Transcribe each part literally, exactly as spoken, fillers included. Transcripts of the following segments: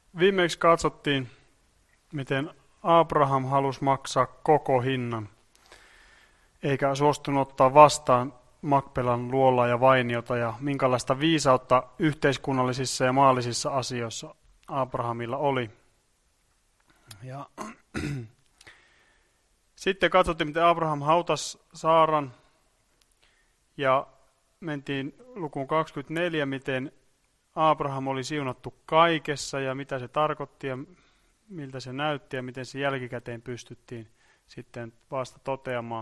Viimeksi katsottiin, miten Abraham halusi maksaa koko hinnan, eikä suostunut ottaa vastaan Makpelan luolaa ja vainiota, ja minkälaista viisautta yhteiskunnallisissa ja maallisissa asioissa Abrahamilla oli. Ja sitten katsottiin, miten Abraham hautasi Saaran, ja mentiin lukuun kaksikymmentäneljä, miten Abraham oli siunattu kaikessa ja mitä se tarkoitti ja miltä se näytti ja miten se jälkikäteen pystyttiin sitten vasta toteamaan.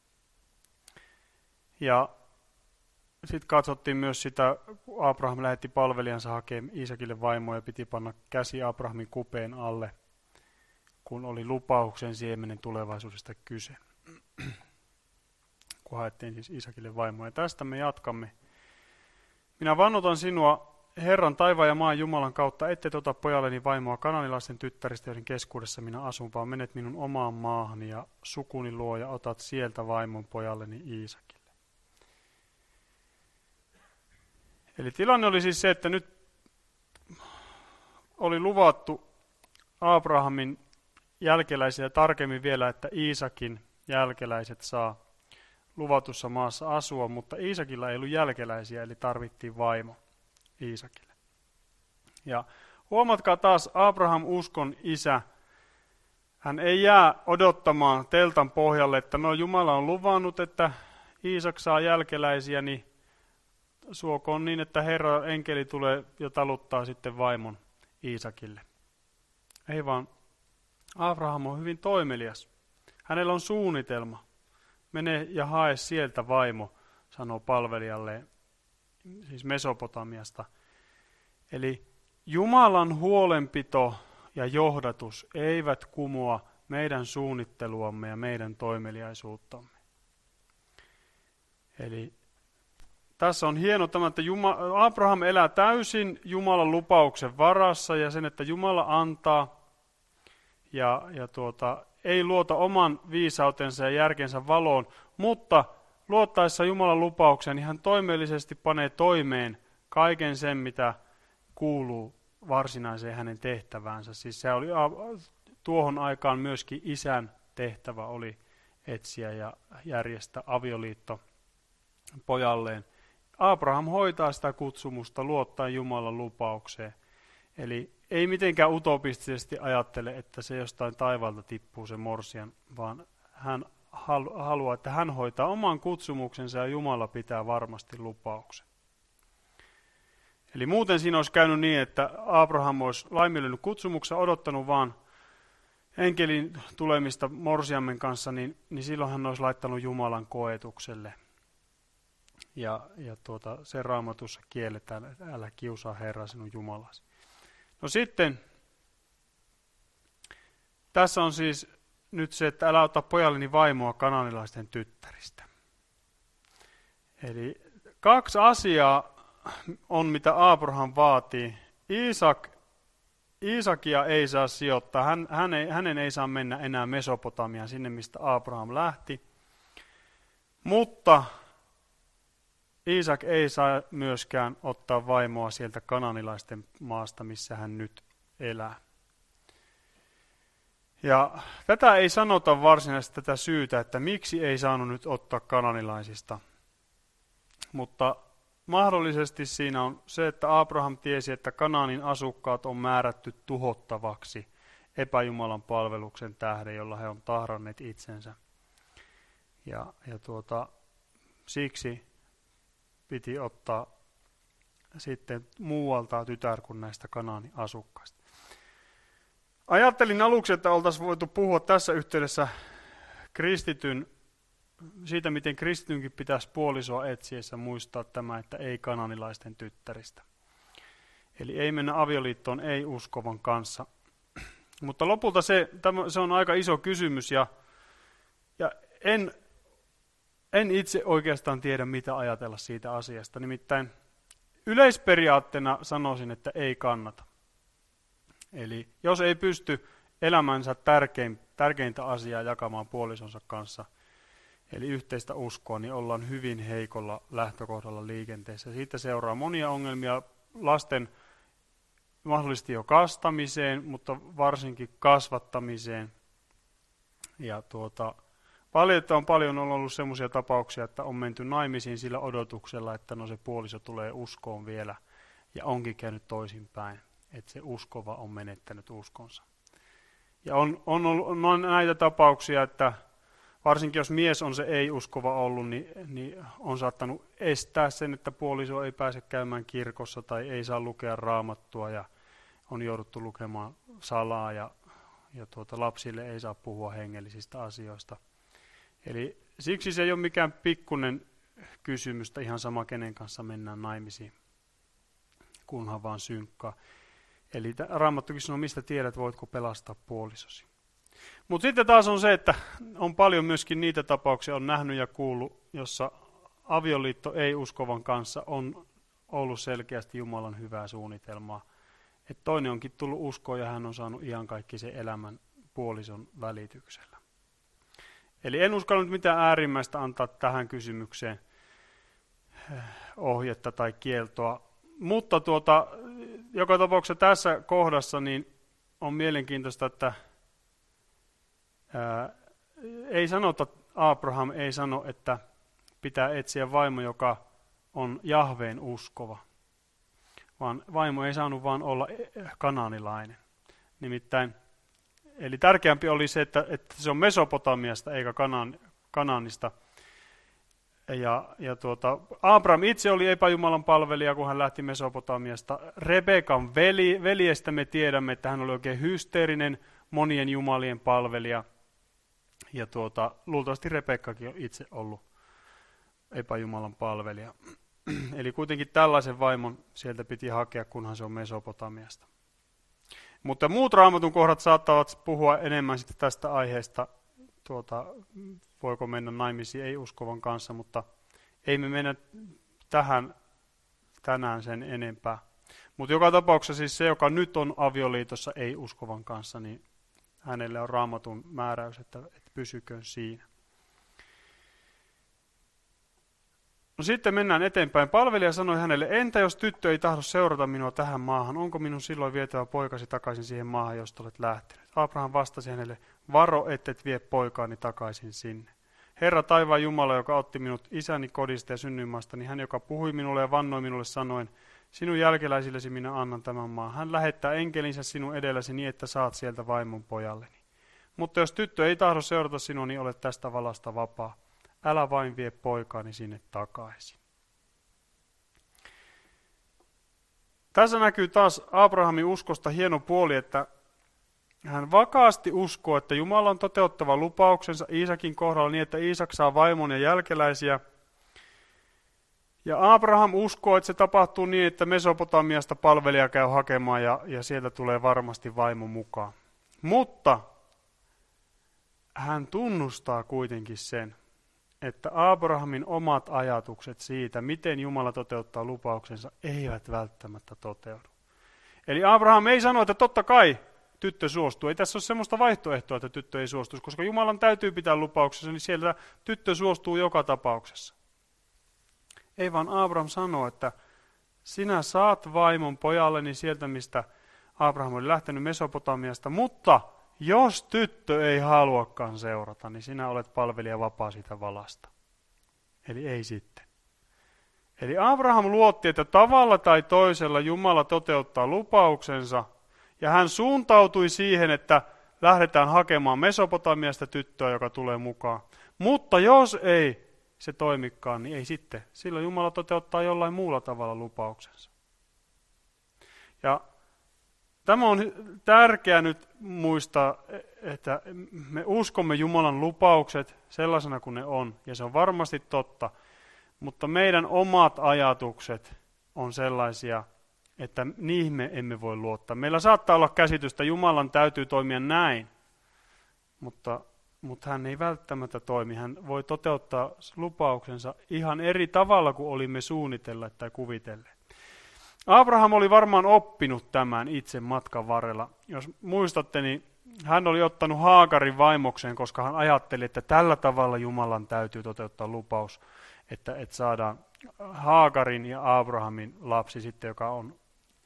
Ja sitten katsottiin myös sitä, kun Abraham lähetti palvelijansa hakemaan Iisakille vaimoa ja piti panna käsi Abrahamin kupeen alle, kun oli lupauksen siemenen tulevaisuudesta kyse. Kun haettiin siis Iisakille vaimoa. Ja tästä me jatkamme. Minä vannotan sinua Herran taivaan ja maan Jumalan kautta, ette ota pojalleni vaimoa kananilaisten tyttäristä, joiden keskuudessa minä asun, vaan menet minun omaan maahani ja sukuni luo ja otat sieltä vaimon pojalleni Iisakille. Eli tilanne oli siis se, että nyt oli luvattu Abrahamin jälkeläisiä tarkemmin vielä, että Iisakin jälkeläiset saa luvatussa maassa asua, mutta Iisakilla ei ollut jälkeläisiä, eli tarvittiin vaimo Iisakille. Ja huomatkaa taas, Abraham uskon isä, hän ei jää odottamaan teltan pohjalle, että no Jumala on luvannut, että Iisak saa jälkeläisiä, niin suokoon niin, että Herran enkeli tulee ja taluttaa sitten vaimon Iisakille. Ei vaan, Abraham on hyvin toimelias. Hänellä on suunnitelma. Mene ja hae sieltä vaimo, sanoo palvelijalleen, siis Mesopotamiasta. Eli Jumalan huolenpito ja johdatus eivät kumoa meidän suunnitteluamme ja meidän toimeliaisuuttamme. Eli tässä on hieno tämä, että Juma, Abraham elää täysin Jumalan lupauksen varassa ja sen, että Jumala antaa ja, ja tuota, ei luota oman viisautensa ja järkensä valoon, mutta luottaessa Jumalan lupaukseen, niin hän toimellisesti panee toimeen kaiken sen, mitä kuuluu varsinaiseen hänen tehtäväänsä. Siis se oli tuohon aikaan myöskin isän tehtävä oli etsiä ja järjestää avioliitto pojalleen. Abraham hoitaa sitä kutsumusta luottaen Jumalan lupaukseen. Eli ei mitenkään utopistisesti ajattele, että se jostain taivaalta tippuu se morsian, vaan hän haluaa, että hän hoitaa oman kutsumuksensa ja Jumala pitää varmasti lupauksen. Eli muuten siinä olisi käynyt niin, että Abraham olisi laiminlyönyt kutsumuksen, odottanut vaan enkelin tulemista morsiammen kanssa, niin, niin silloin hän olisi laittanut Jumalan koetukselle. Ja, ja tuota, se Raamatussa kielletään, että älä kiusaa Herraa sinun Jumalasi. No sitten, tässä on siis nyt se, että älä ota pojalleni vaimoa kananilaisten tyttäristä. Eli kaksi asiaa on, mitä Abraham vaatii. Iisak, Iisakia ei saa sijoittaa, hän, hän ei, hänen ei saa mennä enää Mesopotamiaan, sinne mistä Abraham lähti. Mutta Iisak ei saa myöskään ottaa vaimoa sieltä kananilaisten maasta, missä hän nyt elää. Ja tätä ei sanota varsinaisesti tätä syytä, että miksi ei saanut nyt ottaa kananilaisista. Mutta mahdollisesti siinä on se, että Abraham tiesi, että Kanaanin asukkaat on määrätty tuhottavaksi epäjumalan palveluksen tähden, jolla he on tahranneet itsensä. Ja, ja tuota, siksi piti ottaa sitten muualta tytär kuin näistä Kanaanin asukkaista. Ajattelin aluksi, että oltaisiin voitu puhua tässä yhteydessä kristityn, siitä, miten kristitynkin pitäisi puolisoa etsiessä muistaa tämä, että ei kananilaisten tyttäristä. Eli ei mennä avioliittoon ei-uskovan kanssa. Mutta lopulta se, tämä, se on aika iso kysymys ja, ja en, en itse oikeastaan tiedä, mitä ajatella siitä asiasta. Nimittäin yleisperiaatteena sanoisin, että ei kannata. Eli jos ei pysty elämänsä tärkein, tärkeintä asiaa jakamaan puolisonsa kanssa, eli yhteistä uskoa, niin ollaan hyvin heikolla lähtökohdalla liikenteessä. Siitä seuraa monia ongelmia lasten mahdollisesti jo kastamiseen, mutta varsinkin kasvattamiseen. Ja tuota, valitettavan paljon on ollut sellaisia tapauksia, että on menty naimisiin sillä odotuksella, että no se puoliso tulee uskoon vielä, ja onkin käynyt toisinpäin, että se uskova on menettänyt uskonsa. Ja on, on ollut on näitä tapauksia, että varsinkin jos mies on se ei-uskova ollut, niin, niin on saattanut estää sen, että puoliso ei pääse käymään kirkossa tai ei saa lukea raamattua ja on jouduttu lukemaan salaa ja, ja tuota, lapsille ei saa puhua hengellisistä asioista. Eli siksi se ei ole mikään pikkuinen kysymystä, ihan sama kenen kanssa mennään naimisiin, kunhan vaan synkkaa. Eli Raamattukin sanoo, mistä tiedät, voitko pelastaa puolisosi. Mutta sitten taas on se, että on paljon myöskin niitä tapauksia, on nähnyt ja kuullut, jossa avioliitto ei-uskovan kanssa on ollut selkeästi Jumalan hyvää suunnitelmaa. Että toinen onkin tullut uskoon ja hän on saanut iankaikkisen elämän puolison välityksellä. Eli en uskalla mitään äärimmäistä antaa tähän kysymykseen ohjetta tai kieltoa. Mutta tuota, joka tapauksessa tässä kohdassa niin on mielenkiintoista, että ää, ei sanota, Abraham ei sano, että pitää etsiä vaimo, joka on Jahveen uskova, vaan vaimo ei saanut vaan olla kanaanilainen. Nimittäin, eli tärkeämpi oli se, että, että se on Mesopotamiasta eikä Kanaan, Kanaanista. Ja, ja tuota, Abraham itse oli epäjumalan palvelija, kun hän lähti Mesopotamiasta. Rebekan veli, veljestä me tiedämme, että hän oli oikein hysteerinen monien jumalien palvelija. Ja tuota, luultavasti Rebekkakin on itse ollut epäjumalan palvelija. Eli kuitenkin tällaisen vaimon sieltä piti hakea, kunhan se on Mesopotamiasta. Mutta muut Raamatun kohdat saattavat puhua enemmän sitten tästä aiheesta, tuota, voiko mennä naimisiin ei-uskovan kanssa, mutta ei me mennä tähän tänään sen enempää. Mutta joka tapauksessa siis se, joka nyt on avioliitossa ei-uskovan kanssa, niin hänelle on Raamatun määräys, että, että pysyköön siinä. No sitten mennään eteenpäin. Palvelija sanoi hänelle, entä jos tyttö ei tahdo seurata minua tähän maahan, onko minun silloin vietävä poikasi takaisin siihen maahan, josta olet lähtenyt? Abraham vastasi hänelle, varo, ettet vie poikaani takaisin sinne. Herra taivaan Jumala, joka otti minut isäni kodista ja synnyinmaasta, niin hän, joka puhui minulle ja vannoi minulle sanoen, sinun jälkeläisillesi minä annan tämän maan. Hän lähettää enkelinsä sinun edelläsi niin, että saat sieltä vaimon pojalleni. Mutta jos tyttö ei tahdo seurata sinua, niin olet tästä valasta vapaa. Älä vain vie poikaani sinne takaisin. Tässä näkyy taas Abrahamin uskosta hieno puoli, että hän vakaasti uskoo, että Jumala on toteuttava lupauksensa Iisakin kohdalla niin, että Iisak saa vaimon ja jälkeläisiä. Ja Abraham uskoo, että se tapahtuu niin, että Mesopotamiasta palvelija käy hakemaan ja, ja sieltä tulee varmasti vaimo mukaan. Mutta hän tunnustaa kuitenkin sen, että Abrahamin omat ajatukset siitä, miten Jumala toteuttaa lupauksensa, eivät välttämättä toteudu. Eli Abraham ei sano, että totta kai tyttö suostuu. Ei tässä ole sellaista vaihtoehtoa, että tyttö ei suostuisi, koska Jumalan täytyy pitää lupauksensa, niin sieltä tyttö suostuu joka tapauksessa. Ei vaan Abraham sanoo, että sinä saat vaimon pojalleni sieltä, mistä Abraham oli lähtenyt Mesopotamiasta, mutta jos tyttö ei haluakaan seurata, niin sinä olet palvelija vapaa siitä valasta. Eli ei sitten. Eli Abraham luotti, että tavalla tai toisella Jumala toteuttaa lupauksensa, ja hän suuntautui siihen, että lähdetään hakemaan Mesopotamiasta tyttöä, joka tulee mukaan. Mutta jos ei se toimikaan, niin ei sitten. Silloin Jumala toteuttaa jollain muulla tavalla lupauksensa. Ja tämä on tärkeää nyt muistaa, että me uskomme Jumalan lupaukset sellaisena kuin ne on, ja se on varmasti totta, mutta meidän omat ajatukset on sellaisia, että niihin me emme voi luottaa. Meillä saattaa olla käsitystä, Jumalan täytyy toimia näin, mutta, mutta hän ei välttämättä toimi. Hän voi toteuttaa lupauksensa ihan eri tavalla kuin olimme suunnitelleet tai kuvitelleet. Abraham oli varmaan oppinut tämän itse matkan varrella. Jos muistatte, niin hän oli ottanut Haagarin vaimokseen, koska hän ajatteli, että tällä tavalla Jumalan täytyy toteuttaa lupaus, että, että saadaan Haagarin ja Abrahamin lapsi sitten, joka on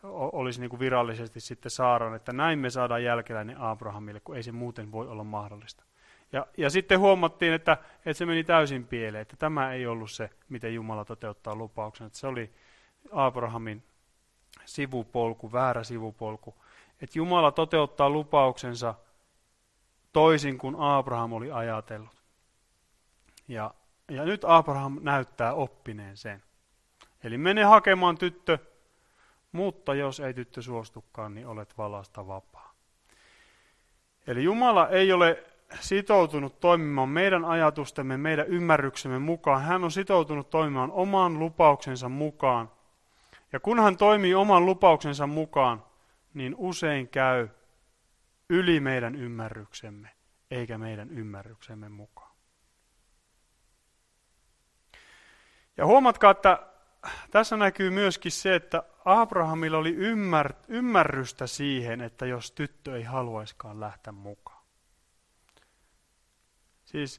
olisi niin kuin virallisesti sitten Saaran, että näin me saadaan jälkeläinen Abrahamille, kun ei se muuten voi olla mahdollista. Ja, ja sitten huomattiin, että, että se meni täysin pieleen, että tämä ei ollut se, miten Jumala toteuttaa lupauksen. Että se oli Abrahamin sivupolku, väärä sivupolku. Että Jumala toteuttaa lupauksensa toisin kuin Abraham oli ajatellut. Ja, ja nyt Abraham näyttää oppineen sen. Eli mene hakemaan tyttö, mutta jos ei tyttö suostukaan, niin olet valasta vapaa. Eli Jumala ei ole sitoutunut toimimaan meidän ajatustemme, meidän ymmärryksemme mukaan. Hän on sitoutunut toimimaan oman lupauksensa mukaan. Ja kun hän toimii oman lupauksensa mukaan, niin usein käy yli meidän ymmärryksemme, eikä meidän ymmärryksemme mukaan. Ja huomatkaa, että tässä näkyy myöskin se, että Abrahamilla oli ymmär, ymmärrystä siihen, että jos tyttö ei haluaiskaan lähteä mukaan. Siis,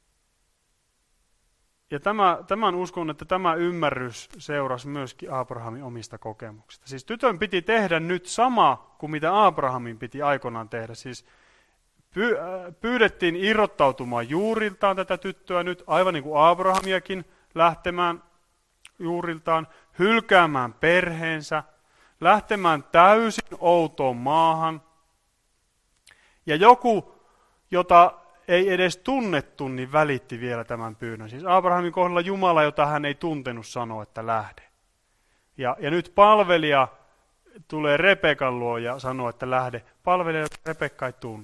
ja tämä, tämän uskon, että tämä ymmärrys seurasi myöskin Abrahamin omista kokemuksista. Siis tytön piti tehdä nyt sama kuin mitä Abrahamin piti aikoinaan tehdä. Siis py, pyydettiin irrottautumaan juuriltaan tätä tyttöä nyt, aivan niin kuin Abrahamiakin, lähtemään juuriltaan, hylkäämään perheensä, lähtemään täysin outoon maahan. Ja joku, jota ei edes tunnettu, niin välitti vielä tämän pyynnön. Siis Abrahamin kohdalla Jumala, jota hän ei tuntenut, sanoi, että lähde. Ja, ja nyt palvelija tulee Rebekan luo ja sanoo, että lähde. Palvelija, jota Rebekka ei tunne.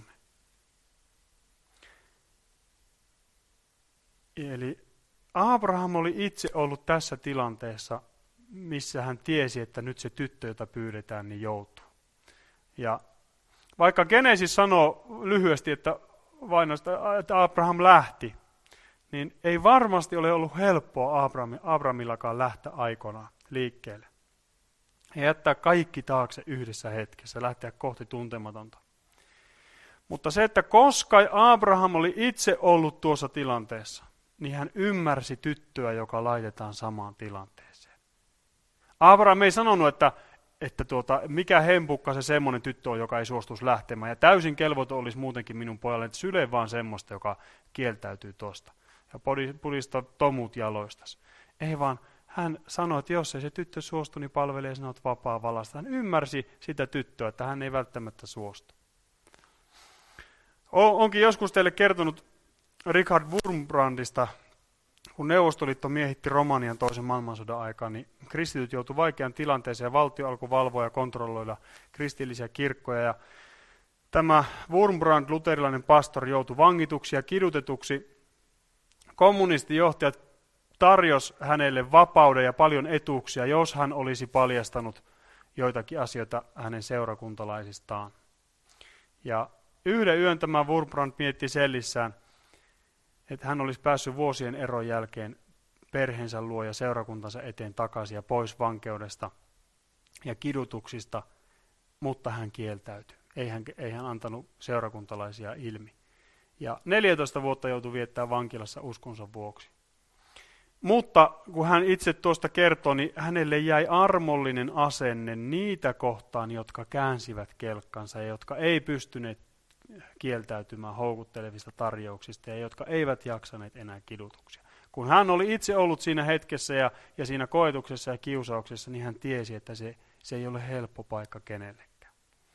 Eli Abraham oli itse ollut tässä tilanteessa, missä hän tiesi, että nyt se tyttö, jota pyydetään, niin joutuu. Ja vaikka Genesis sanoo lyhyesti, että vainosta, että Abraham lähti, niin ei varmasti ole ollut helppoa Abraham, Abrahamillakaan lähteä aikoinaan liikkeelle. Ja jättää kaikki taakse yhdessä hetkessä, lähteä kohti tuntematonta. Mutta se, että koska Abraham oli itse ollut tuossa tilanteessa, niin hän ymmärsi tyttöä, joka laitetaan samaan tilanteeseen. Abraham ei sanonut, että, että tuota, mikä hempukka se semmoinen tyttö on, joka ei suostuisi lähtemään. Ja täysin kelvoton olisi muutenkin minun pojalle, että syle vaan semmoista, joka kieltäytyy tosta. Ja pudista tomut jaloistas. Ei vaan, hän sanoi, että jos ei se tyttö suostu, niin palvelee sinut vapaa valasta. Hän ymmärsi sitä tyttöä, että hän ei välttämättä suostu. Onkin joskus teille kertonut Richard Wurmbrandista, kun Neuvostoliitto miehitti Romanian toisen maailmansodan aikaan, niin kristityt joutuivat vaikean tilanteeseen ja valtio alkoi valvoa ja kontrolloida kristillisiä kirkkoja. Ja tämä Wurmbrand, luterilainen pastori, joutui vangituksi ja kidutetuksi. Kommunistijohtajat tarjosi hänelle vapauden ja paljon etuuksia, jos hän olisi paljastanut joitakin asioita hänen seurakuntalaisistaan. Ja yhden yön tämä Wurmbrand mietti sellissään, että hän olisi päässyt vuosien eron jälkeen perheensä luo ja seurakuntansa eteen takaisin ja pois vankeudesta ja kidutuksista, mutta hän kieltäytyi. Ei hän, ei hän antanut seurakuntalaisia ilmi. Ja neljätoista vuotta joutui viettämään vankilassa uskonsa vuoksi. Mutta kun hän itse tuosta kertoi, niin hänelle jäi armollinen asenne niitä kohtaan, jotka käänsivät kelkkansa ja jotka ei pystyneet kieltäytymään houkuttelevista tarjouksista ja jotka eivät jaksaneet enää kidutuksia. Kun hän oli itse ollut siinä hetkessä ja, ja siinä koetuksessa ja kiusauksessa, niin hän tiesi, että se, se ei ole helppo paikka kenellekään.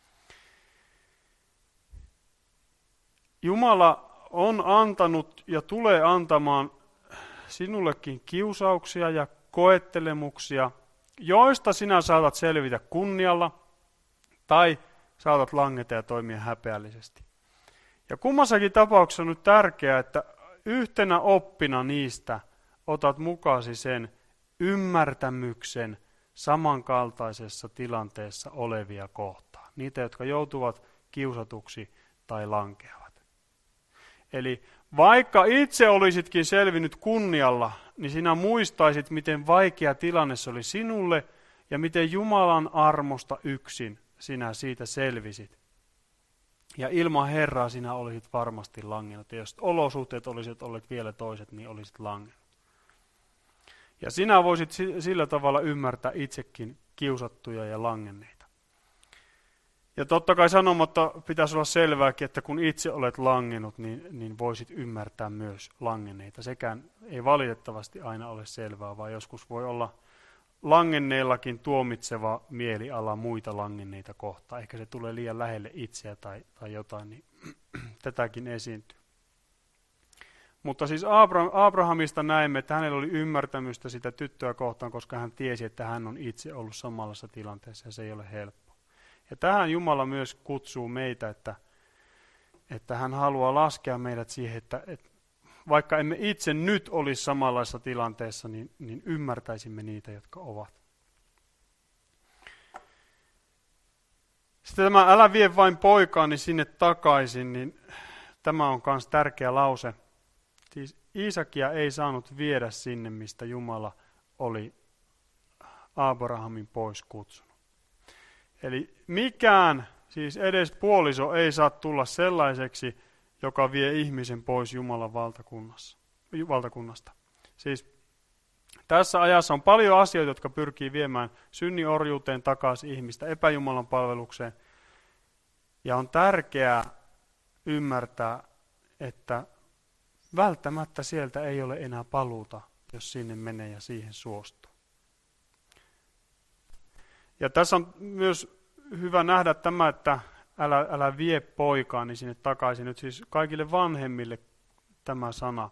Jumala on antanut ja tulee antamaan sinullekin kiusauksia ja koettelemuksia, joista sinä saatat selvitä kunnialla tai saatat langeta ja toimia häpeällisesti. Ja kummassakin tapauksessa on nyt tärkeää, että yhtenä oppina niistä otat mukaasi sen ymmärtämyksen samankaltaisessa tilanteessa olevia kohtaan. Niitä, jotka joutuvat kiusatuksi tai lankeavat. Eli vaikka itse olisitkin selvinnyt kunnialla, niin sinä muistaisit, miten vaikea tilanne se oli sinulle ja miten Jumalan armosta yksin sinä siitä selvisit. Ja ilman Herraa sinä olisit varmasti langennut. Ja jos olosuhteet olisit olleet vielä toiset, niin olisit langennut. Ja sinä voisit sillä tavalla ymmärtää itsekin kiusattuja ja langenneita. Ja totta kai sanomatta pitäisi olla selvääkin, että kun itse olet langennut, niin, niin voisit ymmärtää myös langenneita. Sekään ei valitettavasti aina ole selvää, vaan joskus voi olla langenneillakin tuomitseva mieliala muita langenneita kohtaan. Ehkä se tulee liian lähelle itseä tai, tai jotain, niin tätäkin esiintyy. Mutta siis Abrahamista näemme, että hänellä oli ymmärtämystä sitä tyttöä kohtaan, koska hän tiesi, että hän on itse ollut samanlaisessa tilanteessa ja se ei ole helppo. Ja tähän Jumala myös kutsuu meitä, että, että hän haluaa laskea meidät siihen, että, että vaikka emme itse nyt olisi samanlaisessa tilanteessa, niin, niin ymmärtäisimme niitä, jotka ovat. Sitten tämä älä vie vain poikaani sinne takaisin, niin tämä on myös tärkeä lause. Siis Iisakia ei saanut viedä sinne, mistä Jumala oli Abrahamin pois kutsunut. Eli mikään, siis edes puoliso ei saa tulla sellaiseksi, joka vie ihmisen pois Jumalan valtakunnasta. Siis tässä ajassa on paljon asioita, jotka pyrkii viemään synniorjuuteen takaisin ihmistä epäjumalan palvelukseen. Ja on tärkeää ymmärtää, että välttämättä sieltä ei ole enää paluuta, jos sinne menee ja siihen suostuu. Ja tässä on myös hyvä nähdä tämä, että älä, älä vie poikaani sinne takaisin. Nyt siis kaikille vanhemmille tämä sana,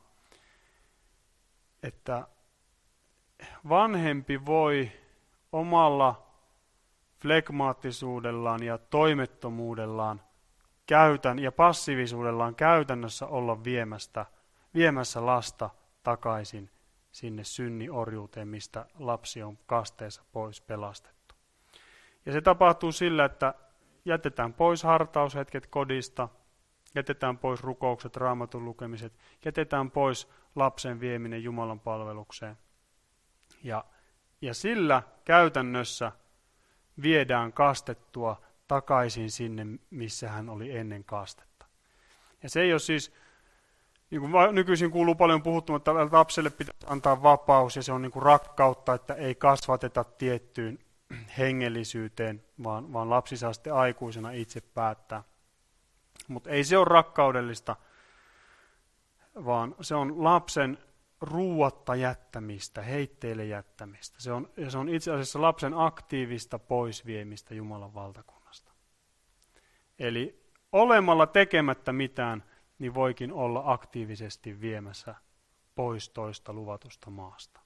että vanhempi voi omalla flegmaattisuudellaan ja toimettomuudellaan käytän, ja passiivisuudellaan käytännössä olla viemästä, viemässä lasta takaisin sinne synniorjuuteen, mistä lapsi on kasteessa pois pelastettu. Ja se tapahtuu sillä, että jätetään pois hartaushetket kodista, jätetään pois rukoukset, raamatun lukemiset, jätetään pois lapsen vieminen Jumalan palvelukseen. Ja, ja sillä käytännössä viedään kastettua takaisin sinne, missä hän oli ennen kastetta. Ja se ei ole siis, niin kuin nykyisin kuuluu paljon puhuttua, että lapselle pitää antaa vapaus ja se on niin kuin rakkautta, että ei kasvateta tiettyyn hengellisyyteen, vaan, vaan lapsi saa sitten aikuisena itse päättää. Mutta ei se ole rakkaudellista, vaan se on lapsen ruuatta jättämistä, heitteille jättämistä. Se on, se on itse asiassa lapsen aktiivista poisviemistä Jumalan valtakunnasta. Eli olemalla tekemättä mitään, niin voikin olla aktiivisesti viemässä pois toista luvatusta maasta.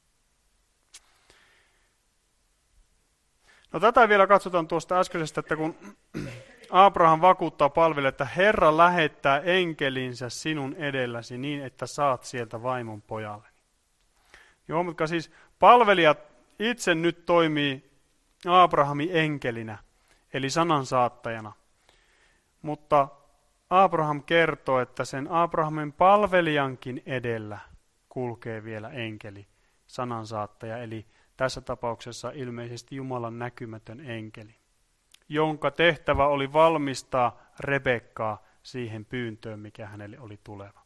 No tätä vielä katsotaan tuosta äskeisestä, että kun Abraham vakuuttaa palvelijalle, että Herra lähettää enkelinsä sinun edelläsi niin, että saat sieltä vaimon pojalle. Joo, mutta siis palvelijat itse nyt toimii Abrahamin enkelinä, eli sanansaattajana. Mutta Abraham kertoo, että sen Abrahamin palvelijankin edellä kulkee vielä enkeli, sanansaattaja, eli tässä tapauksessa ilmeisesti Jumalan näkymätön enkeli, jonka tehtävä oli valmistaa Rebekkaa siihen pyyntöön, mikä hänelle oli tuleva.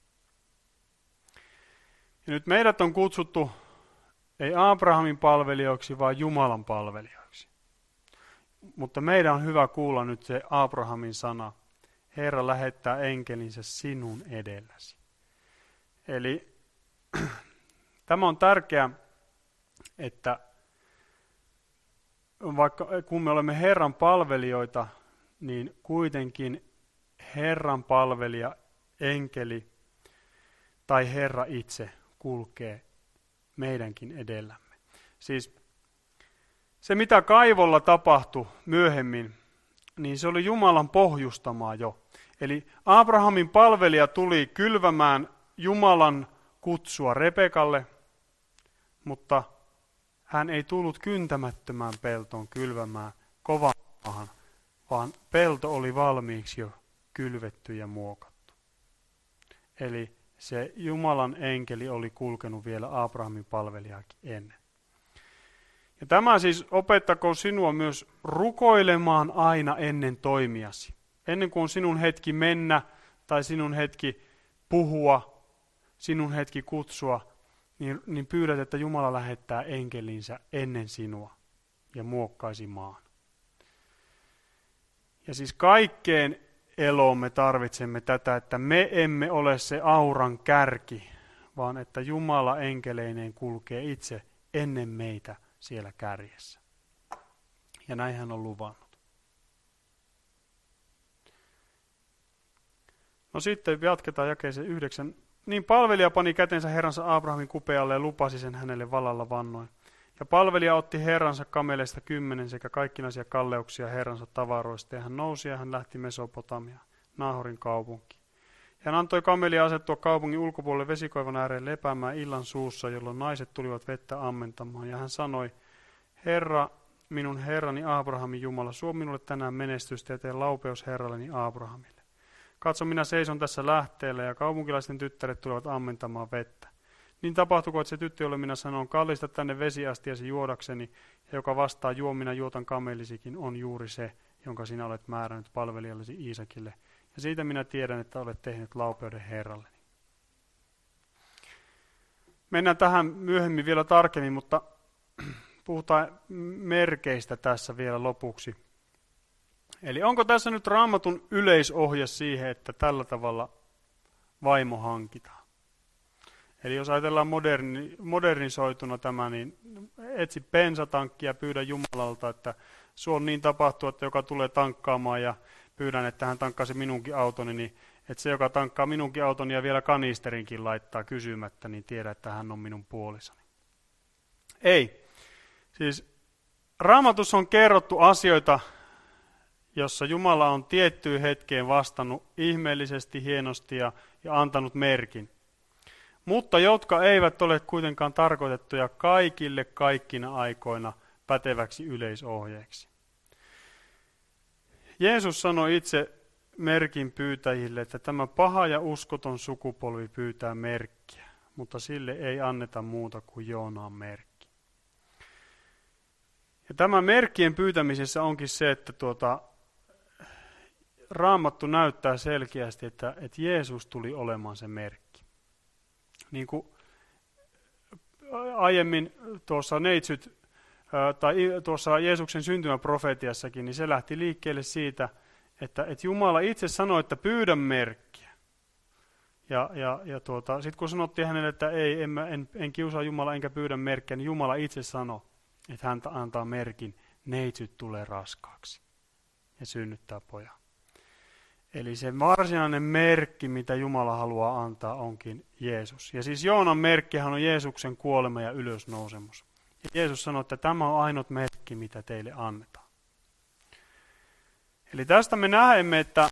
Ja nyt meidät on kutsuttu ei Abrahamin palvelijoiksi, vaan Jumalan palvelijoiksi. Mutta meidän on hyvä kuulla nyt se Abrahamin sana. Herra lähettää enkelinsä sinun edelläsi. Eli tämä on tärkeää, että vaikka kun me olemme Herran palvelijoita, niin kuitenkin Herran palvelija, enkeli tai Herra itse kulkee meidänkin edellämme. Siis se, mitä kaivolla tapahtui myöhemmin, niin se oli Jumalan pohjustamaa jo. Eli Abrahamin palvelija tuli kylvämään Jumalan kutsua Rebekalle, mutta hän ei tullut kyntämättömään peltoon kylvämään kovaan maahan, vaan pelto oli valmiiksi jo kylvetty ja muokattu. Eli se Jumalan enkeli oli kulkenut vielä Abrahamin palvelijaakin ennen. Ja tämä siis opettakoon sinua myös rukoilemaan aina ennen toimiasi. Ennen kuin on sinun hetki mennä tai sinun hetki puhua, sinun hetki kutsua, niin, niin pyydät, että Jumala lähettää enkelinsä ennen sinua ja muokkaisi maan. Ja siis kaikkeen eloon me tarvitsemme tätä, että me emme ole se auran kärki, vaan että Jumala enkeleineen kulkee itse ennen meitä siellä kärjessä. Ja näin hän on luvannut. No sitten jatketaan jakeeseen yhdeksän. Niin palvelija pani kätensä herransa Abrahamin kupealle ja lupasi sen hänelle valalla vannoin. Ja palvelija otti herransa kameleista kymmenen sekä kaikkinaisia kalleuksia herransa tavaroista, ja hän nousi ja hän lähti Mesopotamiaan, Naahorin kaupunkiin. Ja hän antoi kamelia asettua kaupungin ulkopuolelle vesikoivan ääreen lepäämään illan suussa, jolloin naiset tulivat vettä ammentamaan. Ja hän sanoi, Herra, minun herrani Abrahamin Jumala, suo minulle tänään menestystä ja tee laupeus herralleni Abrahamille. Katso, minä seison tässä lähteellä, ja kaupunkilaisten tyttäret tulevat ammentamaan vettä. Niin tapahtuko, että se tyttö, jolle minä sanon, kallista tänne vesiastiasi juodakseni, ja joka vastaa, juo minä juotan kamelisikin, on juuri se, jonka sinä olet määrännyt palvelijallesi Iisakille. Ja siitä minä tiedän, että olet tehnyt laupeuden Herralleni. Mennään tähän myöhemmin vielä tarkemmin, mutta puhutaan merkeistä tässä vielä lopuksi. Eli onko tässä nyt Raamatun yleisohje siihen, että tällä tavalla vaimo hankitaan? Eli jos ajatellaan moderni, modernisoituna tämä, niin etsi bensatankkia ja pyydä Jumalalta, että suon niin tapahtuu, että joka tulee tankkaamaan ja pyydän, että hän tankkaisi minunkin autoni, niin että se, joka tankkaa minunkin autoni ja vielä kanisterinkin laittaa kysymättä, niin tiedä, että hän on minun puolisoni. Ei. Siis Raamatussa on kerrottu asioita, jossa Jumala on tiettyyn hetkeen vastannut ihmeellisesti, hienosti ja, ja antanut merkin. Mutta jotka eivät ole kuitenkaan tarkoitettuja kaikille kaikkina aikoina päteväksi yleisohjeeksi. Jeesus sanoi itse merkin pyytäjille, että tämä paha ja uskoton sukupolvi pyytää merkkiä, mutta sille ei anneta muuta kuin Joonaan merkki. Ja tämä merkkien pyytämisessä onkin se, että tuota, Raamattu näyttää selkeästi, että, että Jeesus tuli olemaan se merkki. Niin kuin aiemmin tuossa neitsyt, tai tuossa Jeesuksen syntymäprofetiassakin, niin se lähti liikkeelle siitä, että, että Jumala itse sanoi, että pyydä merkkiä. Ja, ja, ja tuota, sitten kun sanottiin hänelle, että ei, en, en, en kiusaa Jumala enkä pyydä merkkiä, niin Jumala itse sanoi, että hän antaa merkin, neitsyt tulee raskaaksi ja synnyttää pojan. Eli se varsinainen merkki, mitä Jumala haluaa antaa, onkin Jeesus. Ja siis Joonan merkkihän on Jeesuksen kuolema ja ylösnousemus. Ja Jeesus sanoi, että tämä on ainut merkki, mitä teille annetaan. Eli tästä me näemme, että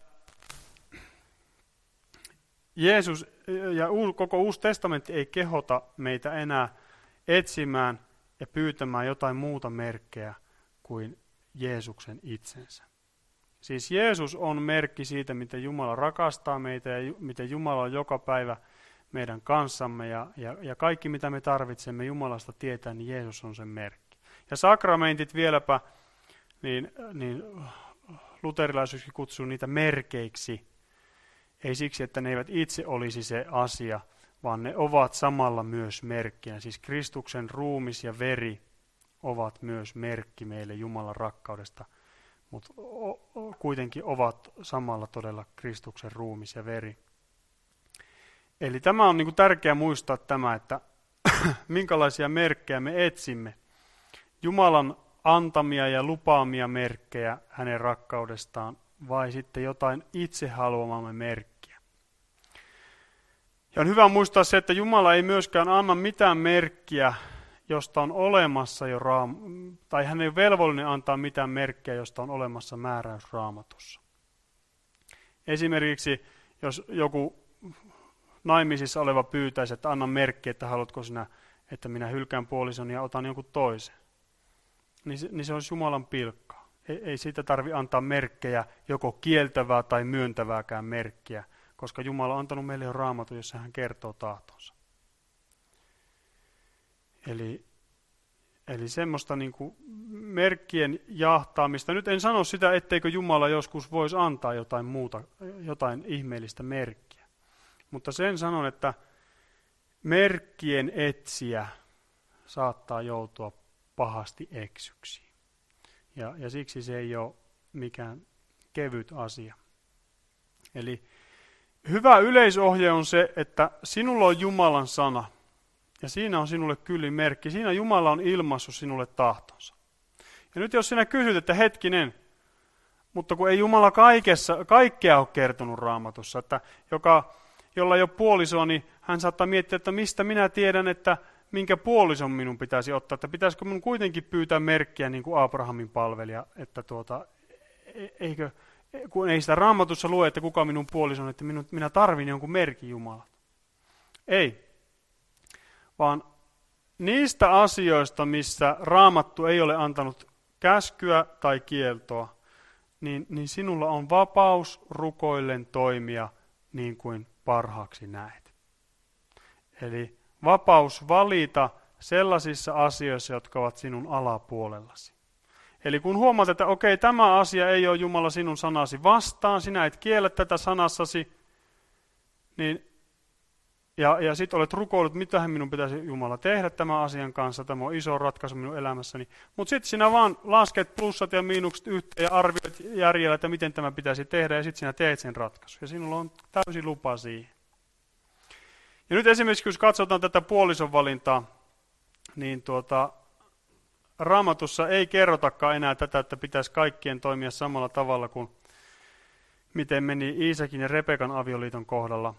Jeesus ja koko Uusi testamentti ei kehota meitä enää etsimään ja pyytämään jotain muuta merkkejä kuin Jeesuksen itsensä. Siis Jeesus on merkki siitä, miten Jumala rakastaa meitä ja miten Jumala on joka päivä meidän kanssamme ja, ja, ja kaikki mitä me tarvitsemme Jumalasta tietää, niin Jeesus on sen merkki. Ja sakramentit vieläpä, niin, niin luterilaisuuskin kutsuu niitä merkeiksi. Ei siksi, että ne eivät itse olisi se asia, vaan ne ovat samalla myös merkkinä. Siis Kristuksen ruumis ja veri ovat myös merkki meille Jumalan rakkaudesta, mutta kuitenkin ovat samalla todella Kristuksen ruumis ja veri. Eli tämä on niin kuin tärkeää muistaa tämä, että minkälaisia merkkejä me etsimme. Jumalan antamia ja lupaamia merkkejä hänen rakkaudestaan vai sitten jotain itse haluamamme merkkiä. Ja on hyvä muistaa se, että Jumala ei myöskään anna mitään merkkiä, josta on olemassa jo raam... tai hän ei ole velvollinen antaa mitään merkkiä, josta on olemassa määräys Raamatussa. Esimerkiksi jos joku naimisissa oleva pyytäisi, että anna merkki, että haluatko sinä, että minä hylkään puolison ja otan jonkun toisen, niin se, niin se olisi Jumalan pilkkaa. Ei, ei siitä tarvitse antaa merkkejä, joko kieltävää tai myöntävääkään merkkiä, koska Jumala on antanut meille jo Raamatun, jossa hän kertoo tahtonsa. Eli, eli semmoista niin kuin merkkien jahtaamista. Nyt en sano sitä, etteikö Jumala joskus voisi antaa jotain muuta, jotain ihmeellistä merkkiä. Mutta sen sanon, että merkkien etsiä saattaa joutua pahasti eksyksiin. Ja, ja siksi se ei ole mikään kevyt asia. Eli hyvä yleisohje on se, että sinulla on Jumalan sana. Ja siinä on sinulle kyllin merkki. Siinä Jumala on ilmaissut sinulle tahtonsa. Ja nyt jos sinä kysyt, että hetkinen, mutta kun ei Jumala kaikessa, kaikkea ole kertonut Raamatussa, että joka, jolla ei ole puolisoa, niin hän saattaa miettiä, että mistä minä tiedän, että minkä puolison minun pitäisi ottaa, että pitäisikö minun kuitenkin pyytää merkkiä niin kuin Abrahamin palvelija, että tuota, eikö, kun ei sitä Raamatussa lue, että kuka minun puoliso on, että minun, minä tarvin jonkun merkin Jumalalta. Ei, vaan niistä asioista, missä Raamattu ei ole antanut käskyä tai kieltoa, niin, niin sinulla on vapaus rukoillen toimia niin kuin parhaaksi näet. Eli vapaus valita sellaisissa asioissa, jotka ovat sinun alapuolellasi. Eli kun huomaat, että okei, tämä asia ei ole Jumala sinun sanasi vastaan, sinä et kiellä tätä sanassasi, niin, ja, ja sitten olet rukoillut, mitähän minun pitäisi Jumala tehdä tämän asian kanssa, tämä on iso ratkaisu minun elämässäni. Mutta sitten sinä vaan lasket plussat ja miinukset yhteen ja arvioit järjellä, että miten tämä pitäisi tehdä, ja sitten sinä teet sen ratkaisun. Ja sinulla on täysi lupa siihen. Ja nyt esimerkiksi, jos katsotaan tätä puolison valintaa, niin tuota, Raamatussa ei kerrotakaan enää tätä, että pitäisi kaikkien toimia samalla tavalla kuin miten meni Iisakin ja Rebekan avioliiton kohdalla.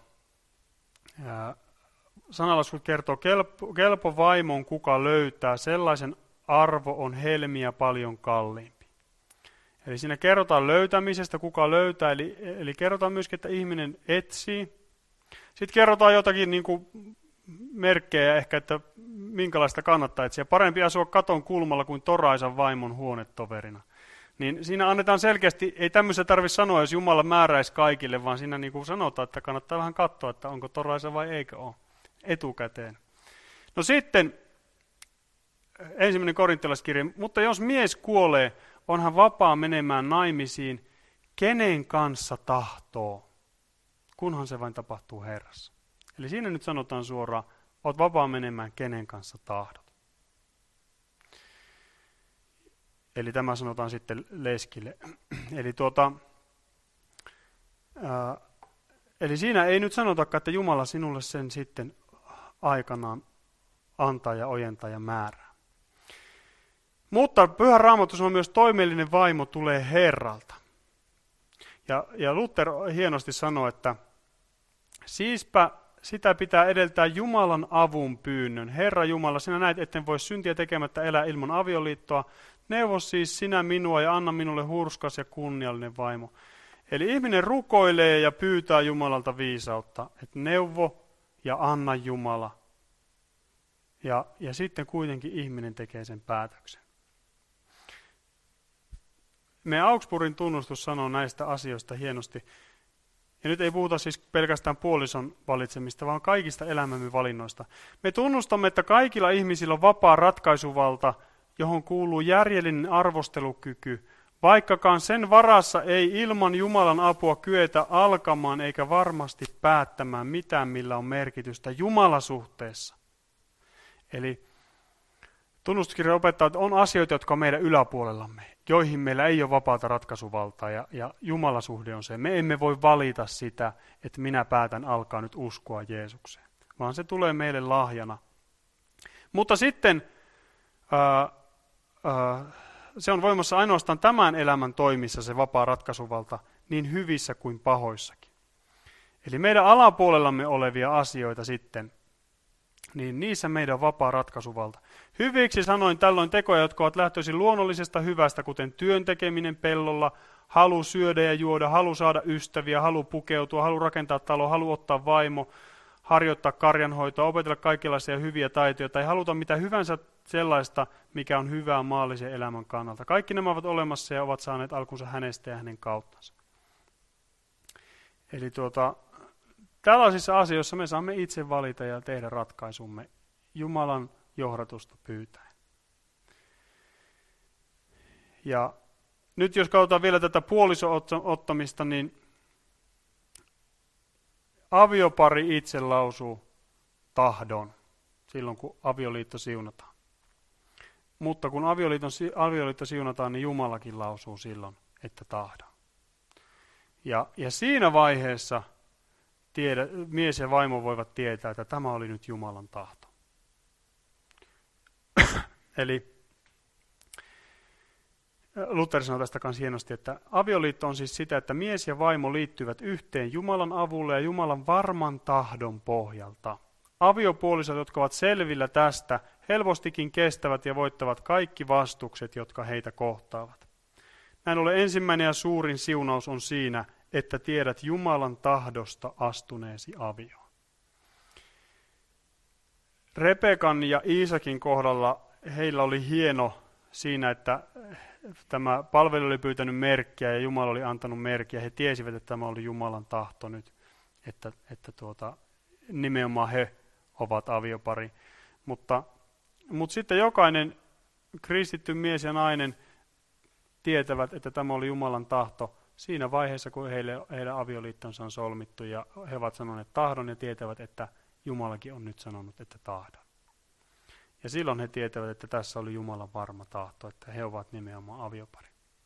Sanalaskut kertoo, kelpo, kelpo vaimon kuka löytää, sellaisen arvo on helmiä paljon kalliimpi. Eli siinä kerrotaan löytämisestä, kuka löytää, eli, eli kerrotaan myöskin, että ihminen etsii. Sitten kerrotaan jotakin niin kuin merkkejä ehkä, että minkälaista kannattaa etsiä. Parempi asua katon kulmalla kuin toraisan vaimon huonetoverina. Niin siinä annetaan selkeästi, ei tämmöistä tarvitse sanoa, jos Jumala määräisi kaikille, vaan siinä niin kuin sanotaan, että kannattaa vähän katsoa, että onko toraisa vai eikö ole etukäteen. No sitten ensimmäinen korintalaiskirja, mutta jos mies kuolee, on hän vapaa menemään naimisiin, kenen kanssa tahtoo, kunhan se vain tapahtuu Herrassa. Eli siinä nyt sanotaan suoraan, olet vapaa menemään, kenen kanssa tahdot. Eli tämä sanotaan sitten leskille. Eli, tuota, ää, eli siinä ei nyt sanotakaan, että Jumala sinulle sen sitten aikanaan antaa ja ojentaa ja määrää. Mutta Pyhä Raamattu sanoo myös, toimellinen vaimo tulee Herralta. Ja, ja Luther hienosti sanoo, että siispä sitä pitää edeltää Jumalan avun pyynnön. Herra Jumala, sinä näet, etten voi syntiä tekemättä elää ilman avioliittoa. Neuvo siis sinä minua ja anna minulle hurskas ja kunniallinen vaimo. Eli ihminen rukoilee ja pyytää Jumalalta viisautta, että neuvo ja anna Jumala. Ja, ja sitten kuitenkin ihminen tekee sen päätöksen. Meidän Augsburgin tunnustus sanoo näistä asioista hienosti. Ja nyt ei puhuta siis pelkästään puolison valitsemista, vaan kaikista elämämme valinnoista. Me tunnustamme, että kaikilla ihmisillä on vapaa ratkaisuvalta, johon kuuluu järjellinen arvostelukyky, vaikkakaan sen varassa ei ilman Jumalan apua kyetä alkamaan eikä varmasti päättämään mitään, millä on merkitystä Jumalasuhteessa. Eli tunnustuskirja opettaa, että on asioita, jotka on meidän yläpuolellamme, joihin meillä ei ole vapaata ratkaisuvaltaa, ja, ja Jumalasuhde on se. Me emme voi valita sitä, että minä päätän alkaa nyt uskoa Jeesukseen, vaan se tulee meille lahjana. Mutta sitten ää, ää, se on voimassa ainoastaan tämän elämän toimissa se vapaa ratkaisuvalta, niin hyvissä kuin pahoissakin. Eli meidän alapuolellamme olevia asioita sitten, niin niissä meidän on vapaa ratkaisuvalta. Hyviksi sanoin tällöin tekoja, jotka ovat lähtöisin luonnollisesta hyvästä, kuten työn tekeminen pellolla, halu syödä ja juoda, halu saada ystäviä, halu pukeutua, halu rakentaa talo, halu ottaa vaimo, harjoittaa karjanhoitoa, opetella kaikenlaisia hyviä taitoja, tai haluta mitä hyvänsä sellaista, mikä on hyvää maallisen elämän kannalta. Kaikki nämä ovat olemassa ja ovat saaneet alkunsa hänestä ja hänen kauttansa. Eli tuota, tällaisissa asioissa me saamme itse valita ja tehdä ratkaisumme Jumalan johdatusta pyytäen. Ja nyt jos katsotaan vielä tätä puoliso-ottamista, niin aviopari itse lausuu tahdon silloin, kun avioliitto siunataan. Mutta kun avioliiton, avioliitto siunataan, niin Jumalakin lausuu silloin, että tahdon. Ja, ja siinä vaiheessa tiedä, mies ja vaimo voivat tietää, että tämä oli nyt Jumalan tahto. Eli Luther sanoi tästä kanssa hienosti, että avioliitto on siis sitä, että mies ja vaimo liittyvät yhteen Jumalan avulla ja Jumalan varman tahdon pohjalta. Aviopuolisot, jotka ovat selvillä tästä, helpostikin kestävät ja voittavat kaikki vastukset, jotka heitä kohtaavat. Näin ollen ensimmäinen ja suurin siunaus on siinä, että tiedät Jumalan tahdosta astuneesi avioon. Rebekan ja Iisakin kohdalla heillä oli hieno siinä, että tämä palvelu oli pyytänyt merkkiä ja Jumala oli antanut merkkiä. He tiesivät, että tämä oli Jumalan tahto nyt, että, että tuota, nimenomaan he ovat aviopari. Mutta, mutta sitten jokainen kristitty mies ja nainen tietävät, että tämä oli Jumalan tahto siinä vaiheessa, kun heille, heidän avioliittonsa on solmittu ja he ovat sanoneet tahdon ja tietävät, että Jumalakin on nyt sanonut, että tahdon. Ja silloin he tietävät, että tässä oli Jumalan varma tahto, että he ovat nimenomaan aviopari.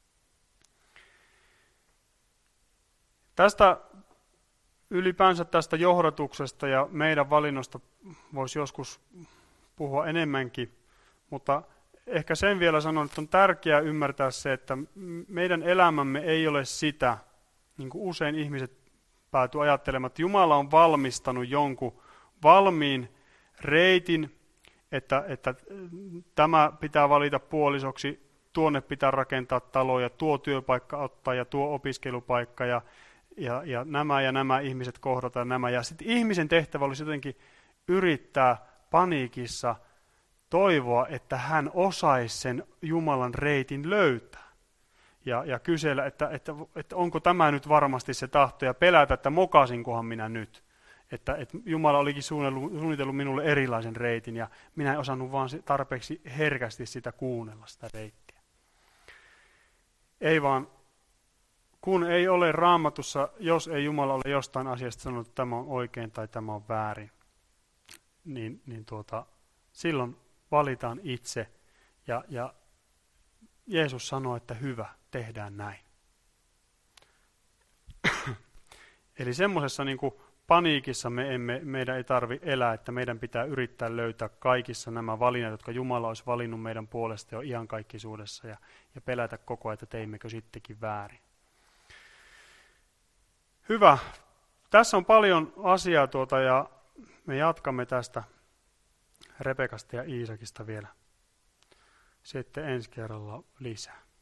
Tästä ylipäänsä tästä johdatuksesta ja meidän valinnosta voisi joskus puhua enemmänkin, mutta ehkä sen vielä sanon, että on tärkeää ymmärtää se, että meidän elämämme ei ole sitä, niin kuin usein ihmiset päätyy ajattelemaan, että Jumala on valmistanut jonkun valmiin reitin, että, että tämä pitää valita puolisoksi, tuonne pitää rakentaa taloja, tuo työpaikka ottaa ja tuo opiskelupaikka ja, ja, ja nämä ja nämä ihmiset kohdataan nämä. Ja sitten ihmisen tehtävä olisi jotenkin yrittää paniikissa toivoa, että hän osaisi sen Jumalan reitin löytää. Ja, ja kysellä, että, että, että onko tämä nyt varmasti se tahto ja pelätä, että mokasinkohan minä nyt. Että, että Jumala olikin suunnitellut minulle erilaisen reitin ja minä en osannut vaan tarpeeksi herkästi sitä kuunnella, sitä reittiä. Ei vaan, kun ei ole Raamatussa, jos ei Jumala ole jostain asiasta sanonut, että tämä on oikein tai tämä on väärin, niin, niin tuota, silloin valitaan itse ja, ja Jeesus sanoo, että hyvä, tehdään näin. Eli semmoisessa niin kuin paniikissa me emme, meidän ei tarvitse elää, että meidän pitää yrittää löytää kaikissa nämä valinnat, jotka Jumala olisi valinnut meidän puolesta jo iankaikkisuudessa ja, ja pelätä koko ajan, että teimmekö sittenkin väärin. Hyvä. Tässä on paljon asiaa tuota ja me jatkamme tästä Rebekasta ja Iisakista vielä sitten ensi kerralla lisää.